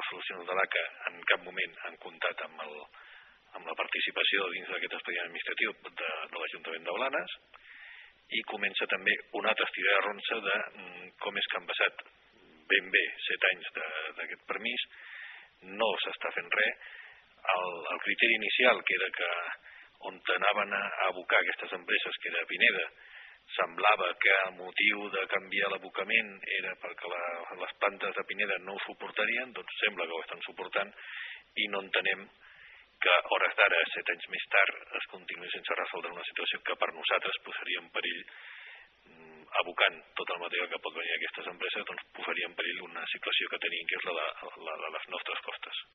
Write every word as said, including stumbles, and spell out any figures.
resolucions de l'A C A en cap moment han comptat amb, el, amb la participació dins d'aquest expedient administratiu de, de l'Ajuntament de Blanes, i comença també una altra estirada de ronça de com és que han passat ben bé set anys d'aquest permís, no s'està fent res. El, el criteri inicial, que era que on anaven a abocar aquestes empreses, que era Pineda, semblava que el motiu de canviar l'abocament era perquè la, les plantes de Pineda no ho suportarien, doncs sembla que ho estan suportant, i no entenem que a hores d'ara, set anys més tard, es continuï sense resoldre una situació que per nosaltres posaria en perill, abocant tot el material que pot venir a aquestes empreses, doncs posaria en perill una situació que tenim, que és la de, la de les nostres costes.